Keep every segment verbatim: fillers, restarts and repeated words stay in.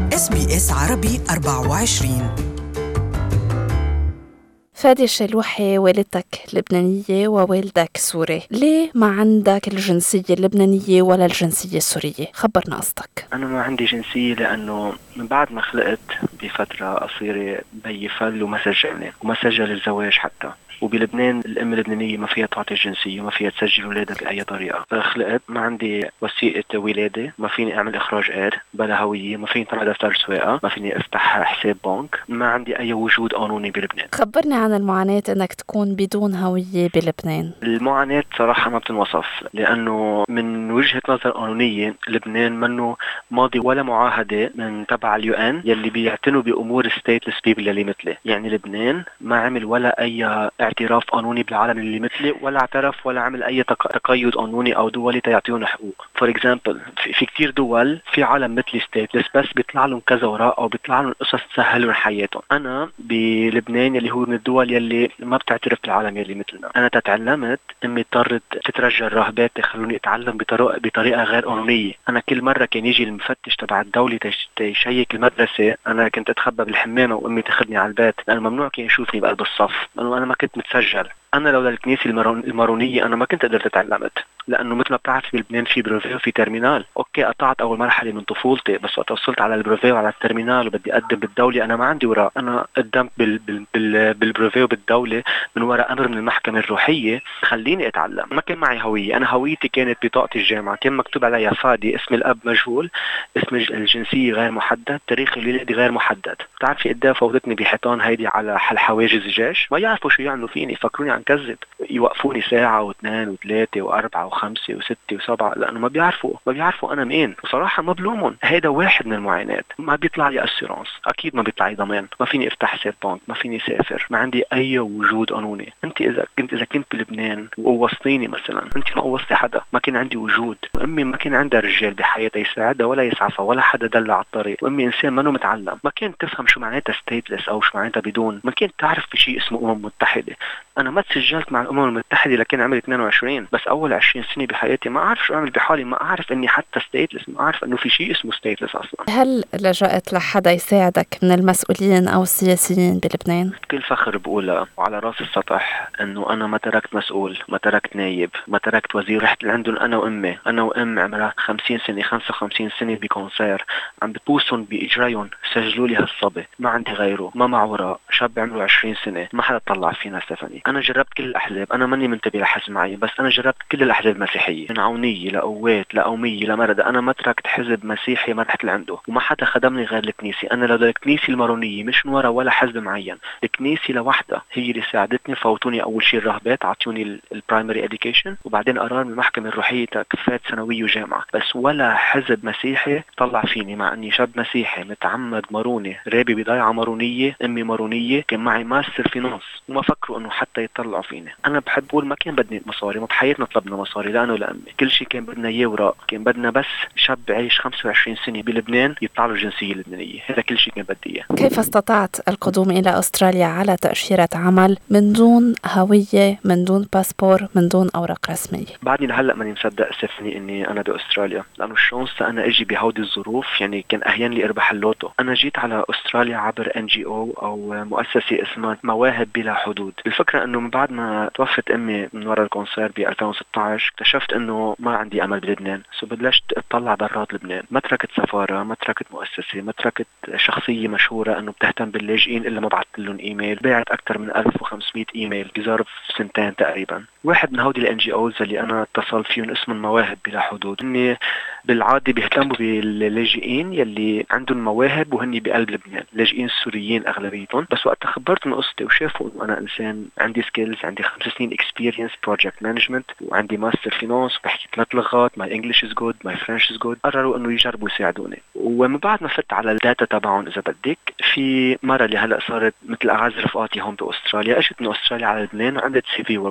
إس بي إس عربي أربعة وعشرين. فادي الشلوحي، والدتك لبنانية ووالدك سوري، ليه ما عندك الجنسية اللبنانية ولا الجنسية السورية؟ خبرنا قصتك. أنا ما عندي جنسية لأنه من بعد ما خلقت بفترة قصيرة بيي فل وما سجلني وما سجل الزواج حتى. وبلبنان الأم اللبنانية ما فيها تعطي الجنسية وما فيها تسجل ولادها بأي طريقة. فخلقت ما عندي وثيقة ولادة، ما فيني أعمل إخراج آر بلا هوية، ما فيني طلع دفتر سواقة، ما فيني أفتح حساب بنك، ما عندي أي وجود قانوني بلبنان. خبرني عن المعاناة إنك تكون بدون هوية بلبنان. المعاناة صراحة ما بتنوصف، لأنه من وجهة نظر قانونية لبنان منه ماضي ولا معاهدة من تبع اليو ان يلي بيعتنوا بأمور ستيتلس بيبل اللي مثلي. يعني لبنان ما عمل ولا أي اعتراف قانوني بالعالم اللي مثلي، ولا اعترف ولا عمل أي تقيد قانوني أو دولي تيعطيون حقوق. فور اكزامبل في, في كتير دول في عالم مثلي ستيتلس بس بيطلع لهم كذا وراء أو بيطلع لهم قصص تسهل لهم حياتهم. أنا بلبنان يلي هو من الدول يلي ما بتعترف بالعالم يلي مثلنا. أنا تتعلمت أمي اضطرت تترجى الراهبات يخلوني أتعلم بطريقة بطريقة غير قانونية. أنا كل مرة كان يجي المفتش تبع الدولة تيشيك المدرسة، أنا كنت أتخبى بالحمام وأمي تاخذني على البيت، لأنه ممنوع كان يشوفني بقلب الصف، لأنه أنا ما كنت متسجل. أنا لولا الكنيسة المارونية أنا ما كنت قدرت أتعلمت، لأنه مثل ما بتعرف بلبنان في بروفيه وفي ترمينال. أوكي قطعت أول مرحلة من طفولتي، بس وقت وصلت على البروفيه وعلى الترمينال وبدي أقدم بالدولة أنا ما عندي وراء. أنا قدمت بال بال بال بالبروفيه وبالدولة من وراء أمر من المحكمة الروحية خليني أتعلم. ما كان معي هوية، أنا هويتي كانت بطاقة الجامعة كان مكتوب عليها فادي، اسم الأب مجهول، اسم الجنسية غير محدد، تاريخ الولادة غير محدد. بتعرفي قديه فوتتني بحيطان هيدي على حل حواجز الجيش، ما يعرفوا شو يعملوا فيني، فكروني عن كذب، يوقفوني ساعة واثنين وثلاثة وأربعة وخمسة وستة وسبعة، لأنه ما بيعرفوا ما بيعرفوا أنا مين. وصراحة ما بلومهم، هيدا واحد من المعاناة. ما بيطلع لي أسيرانس، أكيد ما بيطلع لي ضمان، ما فيني أفتح حساب بنك، ما فيني سافر، ما عندي أي وجود قانوني. أنت إذا كنت إذا كنت بلبنان ووصيني مثلا، أنت ما وصي حدا، ما كان عندي وجود. وأمي ما كان عندها رجال بحياتها يساعدها ولا يسعفها ولا حدا دلها على الطريق. وأمي إنسان ما متعلم، ما كانت تفهم شو معناتها ستيتلس أو شو معناتها بدون، ما كانت تعرف بشيء اسمه أمم متحدة. أنا ما تسجلت مع الأمم المتحدة لكن عمري اثنين وعشرين، بس أول عشرين سنة بحياتي ما أعرف شو أعمل بحالي، ما أعرف إني حتى ستيتلس، ما أعرف إنه في شيء اسمه ستيتلس أصلا. هل لجأت لحدا يساعدك من المسؤولين أو السياسيين بلبنان؟ كل فخر بقولها وعلى راس السطح إنه أنا ما تركت مسؤول، ما تركت نايب، ما تركت وزير. رحت لعندهم أنا وأمي، أنا وأم عمرها خمسين سنة خمسة وخمسين سنة بكونسير، عم ببوسهم بإجريهم سجلوا لي هالصبي، ما عندي غيره، ما مع وراء، شاب عمره عشرين سنة، ما حدا طلع فينا ستيفاني. أنا جربت كل الأحزاب، أنا ماني منتبه لحزب معين، بس أنا جربت كل الأحزاب المسيحية من عونية لقوات لقومية لمردة. أنا ما تركت حزب مسيحي ما رحت لعنده، وما حدا خدمني غير الكنيسة. أنا لو الكنيسة المارونية مش من وراء ولا حزب معين، الكنيسة لوحدها هي اللي ساعدتني. فوتوني أول شيء الراهبات، عطوني البرايمري إديوكيشن، وبعدين قرار من المحكمة الروحية كفات ثانوية وجامعة، بس ولا حزب مسيحي طلع فيني، مع أني شاب مسيحي متعمد ماروني، رابي بضيعة مارونية، أمي مارونية، كان معي ماستر فينانس، وما فكروا أنه حتى يطلعوا فيني. أنا بحب أقول ما كان بدني مصاري، ما بحياتنا طلبنا مصاري لأنه لأمي، كل شيء كان بدنا إياه وراء، كان بدنا بس شاب عايش خمسة وعشرين سنة بلبنان يطلع له الجنسية اللبنانية، هذا كل شيء كان بدي إياه. كيف استطعت القدوم إلى أستراليا على تأشيرة عمل من دون هوية، من دون باسبور، من دون أوراق رسمية؟ بعدني لهلا ماني مصدق ستيفاني اني انا باستراليا، لانه الشانس انا اجي بهودي الظروف، يعني كان احيانا لي اربح اللوتو. انا جيت على استراليا عبر ان جي او او مؤسسه اسمها مواهب بلا حدود. الفكره انه من بعد ما توفت امي من وراء الكونسير ب ألفين وستة عشر اكتشفت انه ما عندي امل بلبنان، سو بلشت اطلع برات لبنان. ما تركت سفاره، ما تركت مؤسسه، ما تركت شخصيه مشهوره انه بتهتم باللاجئين الا ما بعثت لهم ايميل. بعت اكثر من ألف وخمسمئة ايميل بظرف سنتين تقريبا. واحد من هودي الان جي اوز اللي انا اتصل فيهم اسمهم مواهب بلا حدود، هن بالعاده بيهتموا باللاجئين يلي عندهم مواهب وهن بقلب لبنان، اللاجئين السوريين اغلبيتهم. بس وقت خبرت من قصتي وشافوا انه انا انسان عندي سكيلز، عندي خمس سنين اكسبيرينس بروجكت مانجمنت، وعندي ماستر فينانس، وبحكي ثلاث لغات، ماي انجلش از جود، ماي فرنش از جود، قرروا انه يجربوا يساعدوني. ومن بعد ما فت على الداتا تبعهم اذا بدك، في مره اللي هلا صارت مثل اعز رفقاتي هون باستراليا، اجت من استراليا على لبنان وعملت سي في ورك شوب.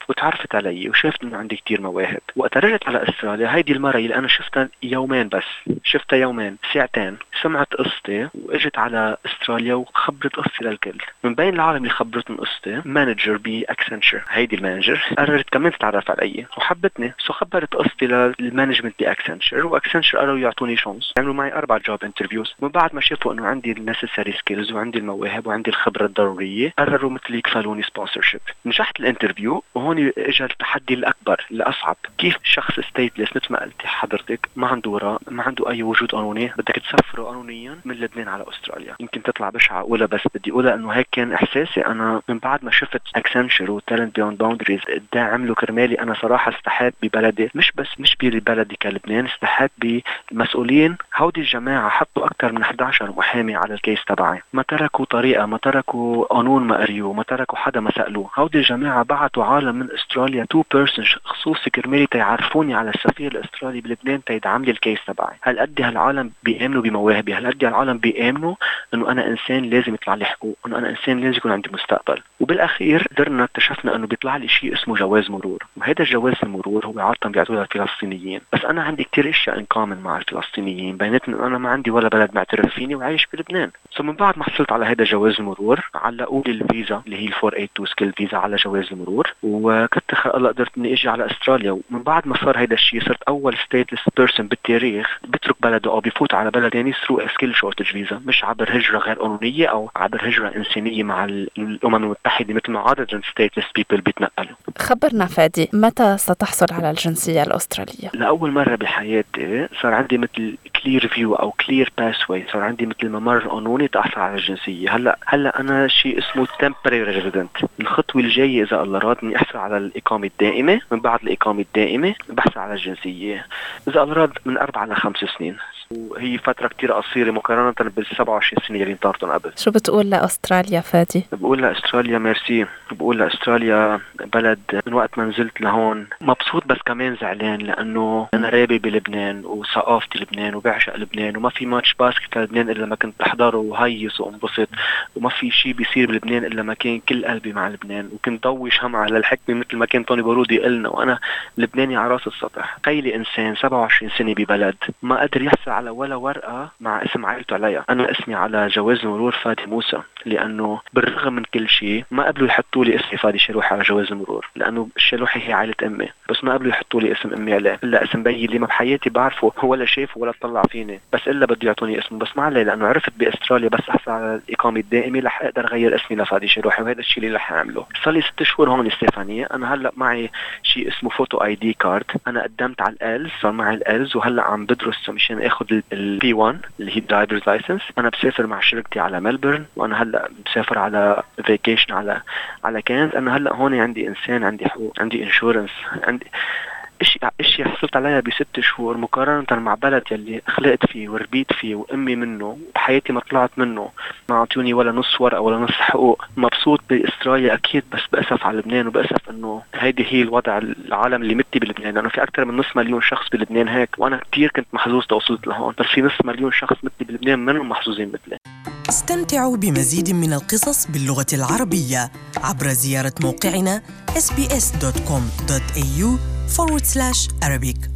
وتعرفت علي وشفت انه عندي كتير مواهب. وقت رجعت على استراليا هيدي المرة اللي انا شفتها يومين بس، شفتها يومين ساعتين، سمعت قصتي واجت على استراليا وخبرت قصتي للكل. من بين العالم اللي خبرتني قصتي مانجر باكسنشر، هيدي المانجر قررت كمان تتعرف علي وحبتني، سو خبرت قصتي للمانجمنت باكسنشر، واكسنشر قالوا يعطوني شانس، عملوا معي اربع جوب انترفيوز. من بعد ما شافوا انه عندي النسيسري سكيلز وعندي المواهب وعندي الخبره الضروريه قرروا مثل يكفلوني سبونسرشيب. نجحت الانترفيو وهون اجى التحدي الاكبر الاصعب، كيف شخص ستيتلس مثل ما قلتي حضرتك ما عنده وراء ما عنده اي وجود قانوني بدك تسفره قانونيا من لبنان على استراليا. يمكن تطلع بشعه اولى بس بدي اقولها انه هيك كان احساسي انا من بعد ما شفت اكسنشر وتالنت بيوند باوندريز قد عملوا كرمالي. انا صراحه استحيت ببلدي، مش بس مش ببلدي كلبنان، استحيت بالمسؤولين. هودي الجماعه حطوا اكثر من إحدى عشر محامي على الكيس تبعي، ما تركوا طريقه، ما تركوا قانون ما قريوه، ما تركوا حدا ما سالوه. هودي الجماعه بعتوا عالم من استراليا تو بيرسون خصوصي كرمالي تيعرفوني على السفير الاسترالي بلبنان تيدعم لي الكيس تبعي. هل قد هالعالم بيامنوا بمواهبي؟ هل قد هالعالم بيامنوا انه انا انسان لازم يطلع لي حقوق، انه انا انسان لازم يكون عندي مستقبل؟ وبالاخير قدرنا اكتشفنا انه بيطلع لي شيء اسمه جواز مرور، وهذا الجواز المرور هو عاده بيعطوه للفلسطينيين. بس انا عندي كتير اشياء ان كومن مع الفلسطينيين، بيناتنا انه انا ما عندي ولا بلد معترف فيني وعايش بلبنان. ثم من بعد ما حصلت على هذا جواز المرور علقوا لي الفيزا اللي هي الفور إيه تو سكيل فيزا على جواز المرور، وكنت الله قدرت اني اجي على استراليا. ومن بعد ما صار هذا الشيء صرت اول ستيتلس بيرسون بالتاريخ بترك بلده او بيفوت على بلد ثاني ثرو سكيل شورتج فيزا، مش عبر هجره غير قانونيه او عبر هجره انسانيه مع الامم المتحده مثل ما عاده ستيتلس بيبل بيتنقلوا. خبرنا فادي، متى ستحصل على الجنسيه الاستراليه؟ لاول مره بحياتي صار عندي مثل كلير فيو او كلير باسوي، صار عندي مثل ممر قانوني تحصل على الجنسيه. هلا هلا انا شيء اسمه temporary resident. الخطوه الجايه اذا الله راد اني احصل على الاقامه الدائمه، من بعد الاقامه الدائمه بحصل على الجنسيه اذا الله راد من اربع لخمس سنين، وهي فتره كتير قصيره مقارنه بال سبعة وعشرين سنه اللي انطرتهم قبل. شو بتقول لاستراليا فادي؟ بقول لاستراليا ميرسي، بقول لاستراليا بلد من وقت ما نزلت لهون مبسوط بس كمان زعلان، لانه انا رابي بلبنان وثقافتي لبنان وبعشق لبنان، وما في ماتش باسكت لبنان الا ما كنت احضره وهيص وانبسط، وما في شيء بيصير بلبنان الا ما كان كل قلبي مع لبنان، وكنت ضوش هم على الحكمه مثل ما كان توني بارودي قلنا، وانا لبناني على راس السطح. تخيلي انسان سبعة وعشرين سنه ببلد ما قدر يحصل على ولا ورقه مع اسم عائلته عليها. انا اسمي على جواز المرور فادي موسى، لانه بالرغم من كل شيء ما قبلوا يحطوا لي اسمي فادي شلوحي على جواز المرور، لانه الشلوحي هي عائله امي، بس ما قبلوا يحطوا لي اسم امي عليه، الا اسم بيي اللي ما بحياتي بعرفه ولا شافه ولا طلع فيني، بس الا بده يعطوني اسمه. بس ما عليه، لانه عرفت باستراليا بس احصل على الاقامه الدائمه رح اقدر اغير اسمي لفادي شلوحي، وهذا الشيء اللي رح اعمله. صار لي ست شهور هون ستيفانية، انا هلا معي شيء اسمه فوتو اي دي كارد، انا قدمت على الالز، صار معي الالز، وهلا عم بدرس مشان اخذ البي واحد اللي هي درايفرز لايسنس. انا بسافر مع شركتي على ملبورن، وانا هلا بسافر على فيكيشن على على كانت. انا هلا هون عندي انسان، عندي حقوق، عندي انشورنس، عندي اشياء اشياء حصلت عليها بست شهور مقارنه مع بلد يلي خلقت فيه وربيت فيه وامي منه بحياتي ما طلعت منه، ما اعطوني ولا نص ورقه ولا نص حقوق. مبسوط باستراليا اكيد، بس باسف على لبنان، وباسف انه هيدي هي الوضع العالم اللي متي بلبنان، لانه في اكثر من نص مليون شخص بلبنان هيك، وانا كثير كنت محظوظ توصلت لهون، بس في نص مليون شخص متي بلبنان منهم محظوظين مثلي. استمتعوا بمزيد من القصص باللغة العربية عبر زيارة موقعنا إس بي إس دوت كوم دوت إيه يو forward slash Arabic.